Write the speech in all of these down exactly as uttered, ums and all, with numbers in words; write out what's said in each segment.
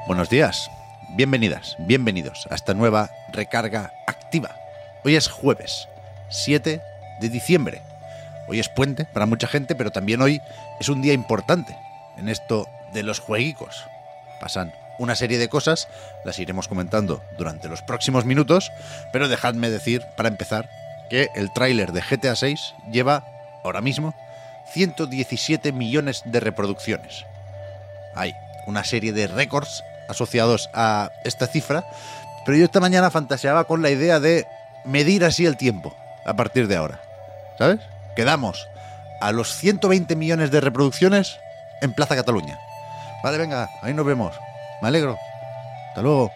Buenos días, bienvenidas, bienvenidos a esta nueva recarga activa. Hoy es jueves, siete de diciembre. Hoy es puente para mucha gente, pero también hoy es un día importante en esto de los jueguicos. Pasan una serie de cosas, las iremos comentando durante los próximos minutos, pero dejadme decir, para empezar, que el tráiler de G T A seis lleva, ahora mismo, ciento diecisiete millones de reproducciones. Hay una serie de récords asociados a esta cifra, pero yo esta mañana fantaseaba con la idea de medir así el tiempo a partir de ahora, ¿sabes? Quedamos a los ciento veinte millones de reproducciones en Plaza Cataluña. Vale, venga, ahí nos vemos. Me alegro. Hasta luego.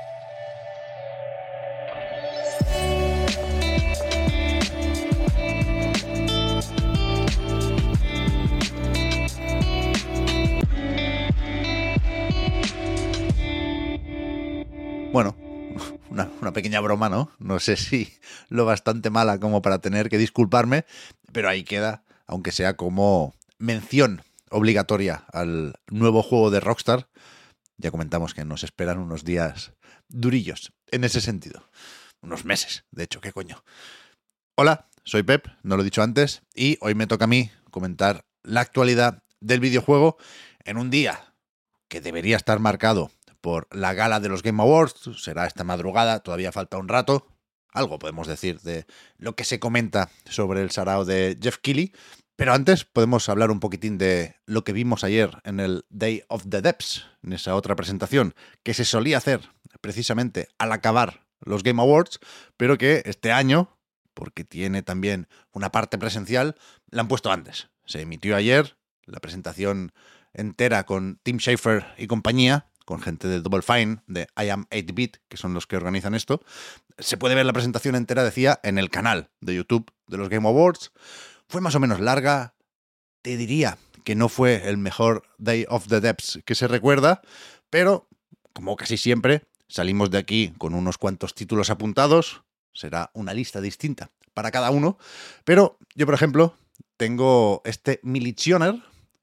Bueno, una, una pequeña broma, ¿no? No sé si lo bastante mala como para tener que disculparme, pero ahí queda, aunque sea como mención obligatoria al nuevo juego de Rockstar. Ya comentamos que nos esperan unos días durillos en ese sentido. Unos meses, de hecho, ¿qué coño? Hola, soy Pep, no lo he dicho antes, y hoy me toca a mí comentar la actualidad del videojuego en un día que debería estar marcado por la gala de los Game Awards. Será esta madrugada, todavía falta un rato. Algo podemos decir de lo que se comenta sobre el sarao de Jeff Keighley. Pero antes podemos hablar un poquitín de lo que vimos ayer en el Day of the Devs, en esa otra presentación que se solía hacer precisamente al acabar los Game Awards, pero que este año, porque tiene también una parte presencial, la han puesto antes. Se emitió ayer la presentación entera con Tim Schafer y compañía, con gente de Double Fine, de I Am ocho bit, que son los que organizan esto. Se puede ver la presentación entera, decía, en el canal de YouTube de los Game Awards. Fue más o menos larga. Te diría que no fue el mejor Day of the Devs que se recuerda, pero, como casi siempre, salimos de aquí con unos cuantos títulos apuntados. Será una lista distinta para cada uno. Pero yo, por ejemplo, tengo este Militioner,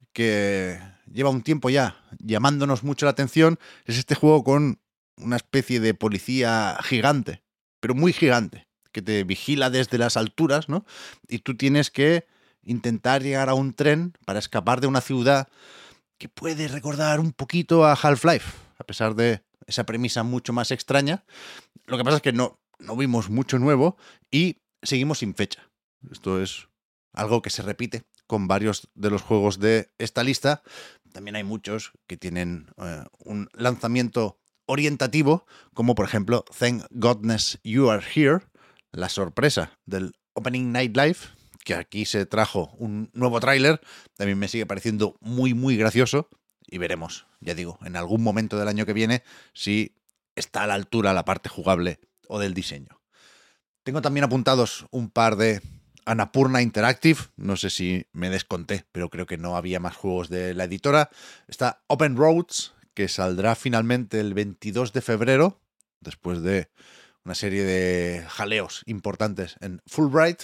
que lleva un tiempo ya llamándonos mucho la atención. Es este juego con una especie de policía gigante, pero muy gigante, que te vigila desde las alturas, ¿no? Y tú tienes que intentar llegar a un tren para escapar de una ciudad que puede recordar un poquito a Half-Life, a pesar de esa premisa mucho más extraña. Lo que pasa es que no, no vimos mucho nuevo y seguimos sin fecha. Esto es algo que se repite con varios de los juegos de esta lista. También hay muchos que tienen eh, un lanzamiento orientativo, como por ejemplo Thank Goodness You Are Here, la sorpresa del Opening Night Live, que aquí se trajo un nuevo tráiler. También me sigue pareciendo muy, muy gracioso. Y veremos, ya digo, en algún momento del año que viene, si está a la altura la parte jugable o del diseño. Tengo también apuntados un par de Annapurna Interactive. No sé si me desconté, pero creo que no había más juegos de la editora. Está Open Roads, que saldrá finalmente el veintidós de febrero, después de una serie de jaleos importantes en Fulbright.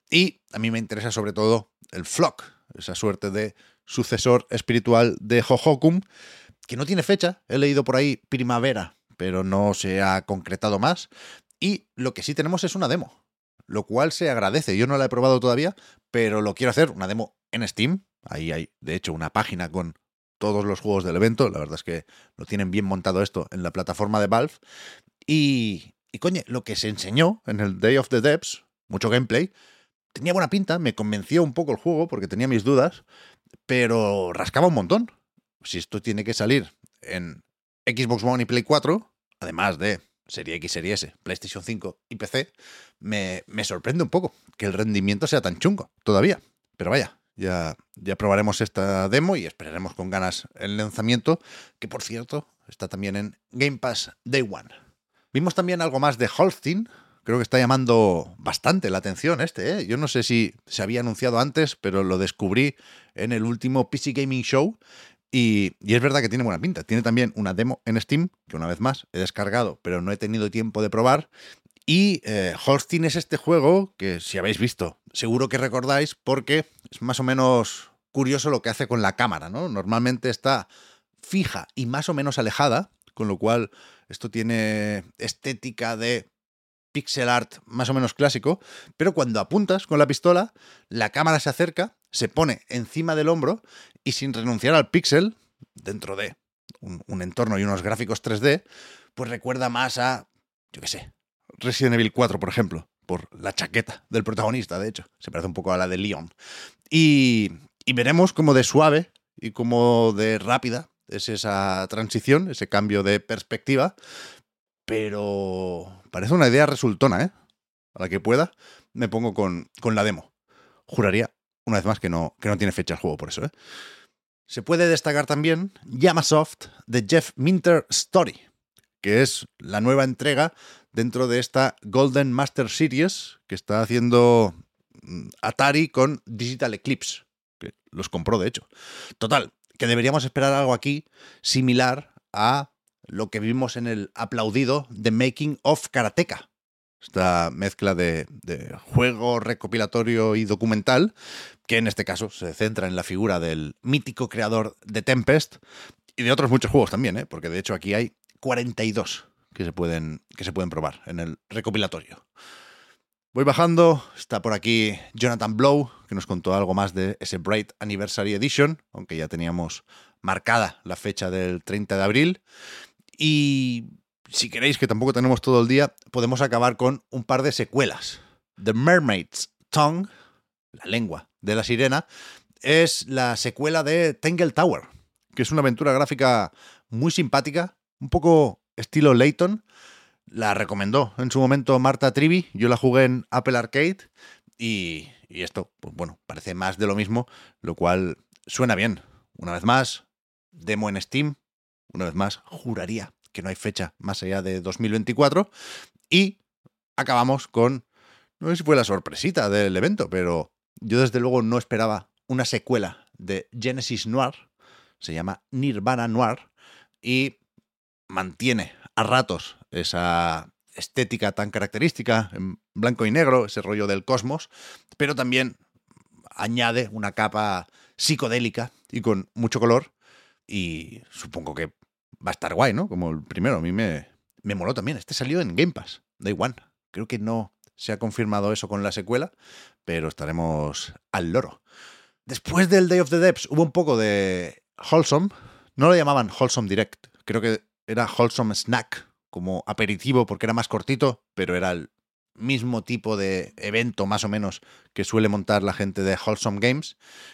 Y a mí me interesa sobre todo el Flock, esa suerte de sucesor espiritual de Hohokum, que no tiene fecha. He leído por ahí primavera, pero no se ha concretado más. Y lo que sí tenemos es una demo, lo cual se agradece. Yo no la he probado todavía, pero lo quiero hacer, una demo en Steam. Ahí hay, de hecho, una página con todos los juegos del evento. La verdad es que lo tienen bien montado esto en la plataforma de Valve. Y... Y coño, lo que se enseñó en el Day of the Devs, mucho gameplay, tenía buena pinta, me convenció un poco el juego porque tenía mis dudas, pero rascaba un montón. Si esto tiene que salir en Xbox One y Play cuatro, además de Serie X, Serie S, PlayStation cinco y P C, me, me sorprende un poco que el rendimiento sea tan chungo todavía. Pero vaya, ya, ya probaremos esta demo y esperaremos con ganas el lanzamiento, que por cierto está también en Game Pass Day One. Vimos también algo más de Holstein. Creo que está llamando bastante la atención este, ¿eh? Yo no sé si se había anunciado antes, pero lo descubrí en el último P C Gaming Show. Y, y es verdad que tiene buena pinta. Tiene también una demo en Steam, que una vez más he descargado, pero no he tenido tiempo de probar. Y eh, Holstein es este juego que, si habéis visto, seguro que recordáis, porque es más o menos curioso lo que hace con la cámara, ¿no? Normalmente está fija y más o menos alejada, con lo cual esto tiene estética de pixel art más o menos clásico, pero cuando apuntas con la pistola, la cámara se acerca, se pone encima del hombro y sin renunciar al píxel, dentro de un, un entorno y unos gráficos tres D, pues recuerda más a, yo qué sé, Resident Evil cuatro, por ejemplo, por la chaqueta del protagonista, de hecho. Se parece un poco a la de Leon. Y, y veremos cómo de suave y cómo de rápida es esa transición, ese cambio de perspectiva, pero parece una idea resultona, ¿eh? A la que pueda, me pongo con, con la demo. Juraría, una vez más, que no, que no tiene fecha el juego por eso, ¿eh? Se puede destacar también Yamasoft The Jeff Minter Story, que es la nueva entrega dentro de esta Golden Master Series que está haciendo Atari con Digital Eclipse, que los compró de hecho. Total, que deberíamos esperar algo aquí similar a lo que vimos en el aplaudido The Making of Karateka. Esta mezcla de, de juego recopilatorio y documental, que en este caso se centra en la figura del mítico creador de Tempest y de otros muchos juegos también, ¿eh? Porque de hecho aquí hay cuarenta y dos que se pueden, que se pueden probar en el recopilatorio. Voy bajando, está por aquí Jonathan Blow, que nos contó algo más de ese Bright Anniversary Edition, aunque ya teníamos marcada la fecha del treinta de abril. Y si queréis, que tampoco tenemos todo el día, podemos acabar con un par de secuelas. The Mermaid's Tongue, la lengua de la sirena, es la secuela de Tangle Tower, que es una aventura gráfica muy simpática, un poco estilo Layton. La recomendó en su momento Marta Trivi, yo la jugué en Apple Arcade y, y esto, pues bueno, parece más de lo mismo, lo cual suena bien. Una vez más, demo en Steam, una vez más, juraría que no hay fecha más allá de dos mil veinticuatro y acabamos con, no sé si fue la sorpresita del evento, pero yo desde luego no esperaba una secuela de Genesis Noir, se llama Nirvana Noir y mantiene a ratos esa estética tan característica en blanco y negro, ese rollo del cosmos, pero también añade una capa psicodélica y con mucho color y supongo que va a estar guay, ¿no? Como el primero, a mí me, me moló también. Este salió en Game Pass, Day One. Creo que no se ha confirmado eso con la secuela, pero estaremos al loro. Después del Day of the Depths hubo un poco de Wholesome. No lo llamaban Wholesome Direct, creo que era Wholesome Snack, como aperitivo porque era más cortito, pero era el mismo tipo de evento más o menos que suele montar la gente de Wholesome Games.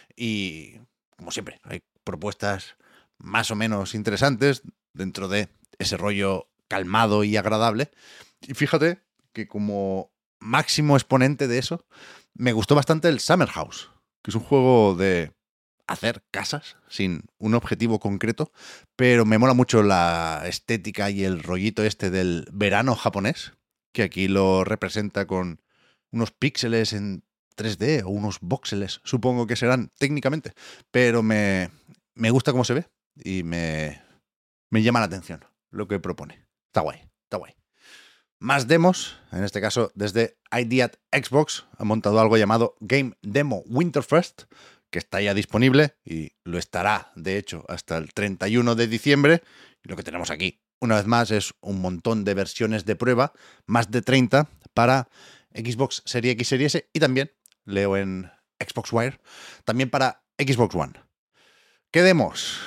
Y como siempre, hay propuestas más o menos interesantes dentro de ese rollo calmado y agradable. Y fíjate que como máximo exponente de eso, me gustó bastante el Summer House, que es un juego de hacer casas sin un objetivo concreto, pero me mola mucho la estética y el rollito este del verano japonés, que aquí lo representa con unos píxeles en tres D o unos voxeles, supongo que serán técnicamente, pero me, me gusta cómo se ve y me, me llama la atención lo que propone. Está guay, está guay. Más demos, en este caso desde I D at Xbox, ha montado algo llamado Game Demo Winterfest, que está ya disponible y lo estará, de hecho, hasta el treinta y uno de diciembre. Y lo que tenemos aquí, una vez más, es un montón de versiones de prueba, más de treinta, para Xbox Series X, Series S y también, leo en Xbox Wire, también para Xbox One. ¿Qué demos?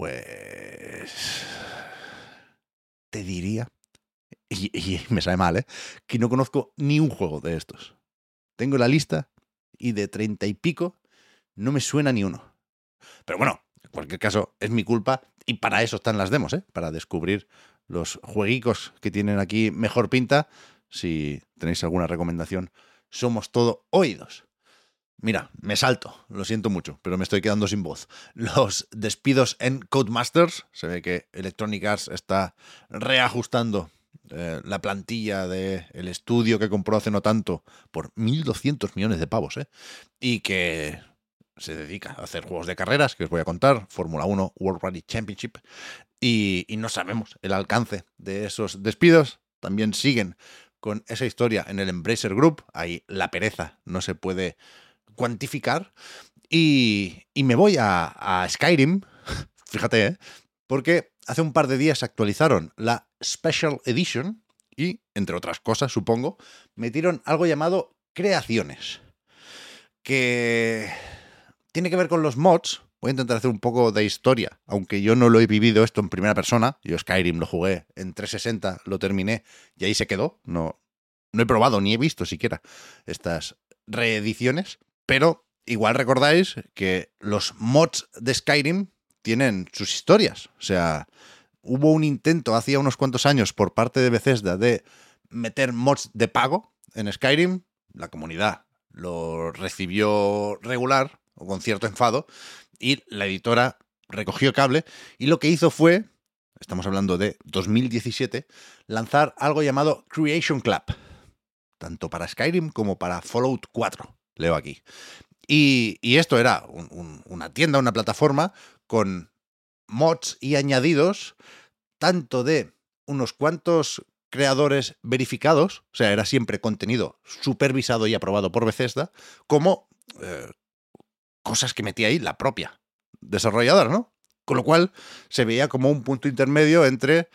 Pues te diría, y, y me sabe mal, ¿eh?, que no conozco ni un juego de estos. Tengo la lista y de treinta y pico no me suena ni uno. Pero bueno, en cualquier caso, es mi culpa y para eso están las demos, ¿eh?, para descubrir los jueguicos que tienen aquí mejor pinta. Si tenéis alguna recomendación, somos todo oídos. Mira, me salto, lo siento mucho, pero me estoy quedando sin voz. Los despidos en Codemasters. Se ve que Electronic Arts está reajustando eh, la plantilla del estudio que compró hace no tanto por mil doscientos millones de pavos, ¿eh? Y que se dedica a hacer juegos de carreras, que os voy a contar, Fórmula uno, World Rally Championship, y, y no sabemos el alcance de esos despidos. También siguen con esa historia en el Embracer Group, ahí la pereza no se puede cuantificar, y, y me voy a, a Skyrim, fíjate, ¿eh?, porque hace un par de días actualizaron la Special Edition y, entre otras cosas, supongo, metieron algo llamado creaciones, que tiene que ver con los mods. Voy a intentar hacer un poco de historia, aunque yo no lo he vivido esto en primera persona. Yo Skyrim lo jugué en trescientos sesenta, lo terminé y ahí se quedó. No, no he probado ni he visto siquiera estas reediciones, pero igual recordáis que los mods de Skyrim tienen sus historias. O sea, hubo un intento hace unos cuantos años por parte de Bethesda de meter mods de pago en Skyrim. La comunidad lo recibió regular o con cierto enfado y la editora recogió cable y lo que hizo fue, estamos hablando de dos mil diecisiete, lanzar algo llamado Creation Club, tanto para Skyrim como para Fallout cuatro, leo aquí. Y, y esto era un, un, una tienda, una plataforma con mods y añadidos, tanto de unos cuantos creadores verificados, o sea, era siempre contenido supervisado y aprobado por Bethesda, como eh, cosas que metía ahí la propia desarrolladora, ¿no? Con lo cual se veía como un punto intermedio entre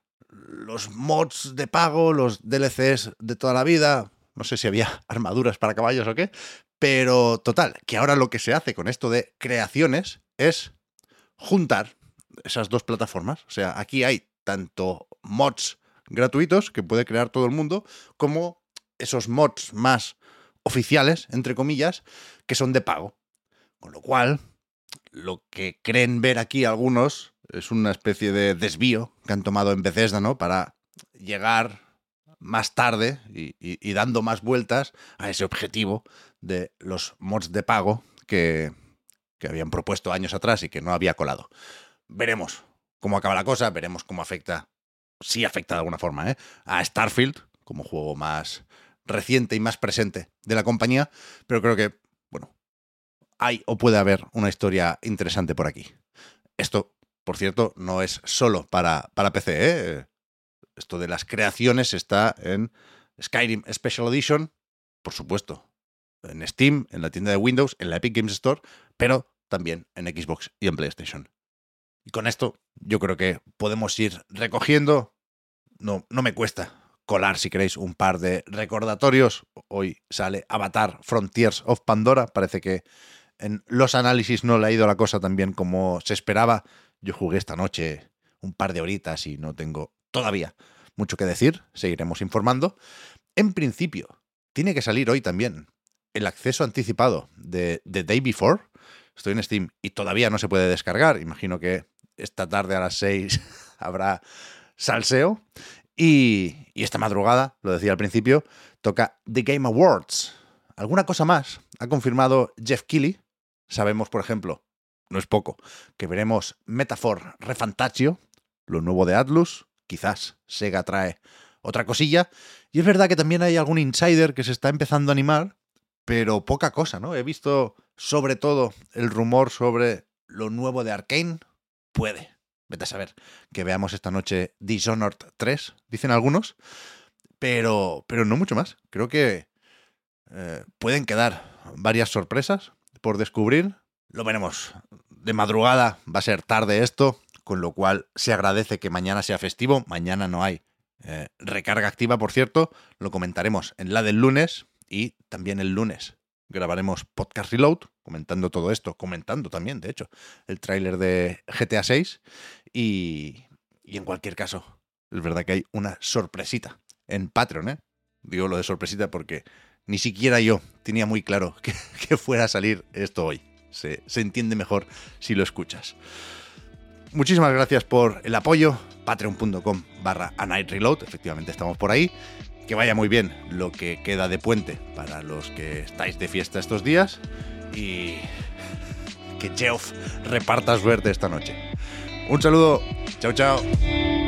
los mods de pago, los D L Cs de toda la vida, no sé si había armaduras para caballos o qué, pero total, que ahora lo que se hace con esto de creaciones es juntar esas dos plataformas. O sea, aquí hay tanto mods gratuitos que puede crear todo el mundo, como esos mods más oficiales, entre comillas, que son de pago. Con lo cual, lo que creen ver aquí algunos es una especie de desvío que han tomado en Bethesda, ¿no? Para llegar más tarde y, y, y dando más vueltas a ese objetivo de los mods de pago que, que habían propuesto años atrás y que no había colado. Veremos cómo acaba la cosa, veremos cómo afecta, sí afecta de alguna forma, ¿eh? a Starfield, como juego más reciente y más presente de la compañía, pero creo que, bueno, hay o puede haber una historia interesante por aquí. Esto, por cierto, no es solo para, para P C, ¿eh? Esto de las creaciones está en Skyrim Special Edition, por supuesto, en Steam, en la tienda de Windows, en la Epic Games Store, pero también en Xbox y en PlayStation. Y con esto yo creo que podemos ir recogiendo. No, no me cuesta colar, si queréis, un par de recordatorios. Hoy sale Avatar Frontiers of Pandora. Parece que en los análisis no le ha ido la cosa tan bien como se esperaba. Yo jugué esta noche un par de horitas y no tengo todavía mucho que decir. Seguiremos informando. En principio, tiene que salir hoy también el acceso anticipado de The Day Before. Estoy en Steam y todavía no se puede descargar. Imagino que esta tarde a las seis habrá salseo. Y, y esta madrugada, lo decía al principio, toca The Game Awards. ¿Alguna cosa más? Ha confirmado Jeff Keighley. Sabemos, por ejemplo, no es poco, que veremos Metaphor Refantagio, lo nuevo de Atlus. Quizás Sega trae otra cosilla. Y es verdad que también hay algún insider que se está empezando a animar, pero poca cosa, ¿no? He visto sobre todo el rumor sobre lo nuevo de Arcane. Puede, vete a saber, que veamos esta noche Dishonored tres, dicen algunos, pero, pero no mucho más. Creo que eh, pueden quedar varias sorpresas por descubrir. Lo veremos de madrugada, va a ser tarde esto, con lo cual se agradece que mañana sea festivo. Mañana no hay eh, recarga activa, por cierto, lo comentaremos en la del lunes y también el lunes grabaremos Podcast Reload, comentando todo esto, comentando también, de hecho, el tráiler de G T A seis y, y en cualquier caso, es verdad que hay una sorpresita en Patreon, ¿eh? Digo lo de sorpresita porque ni siquiera yo tenía muy claro que, que fuera a salir esto hoy. Se, se entiende mejor si lo escuchas. Muchísimas gracias por el apoyo. Patreon.com barra A Night Reload. Efectivamente estamos por ahí. Que vaya muy bien lo que queda de puente para los que estáis de fiesta estos días. Y que Geoff reparta suerte esta noche. Un saludo. Chao, chao.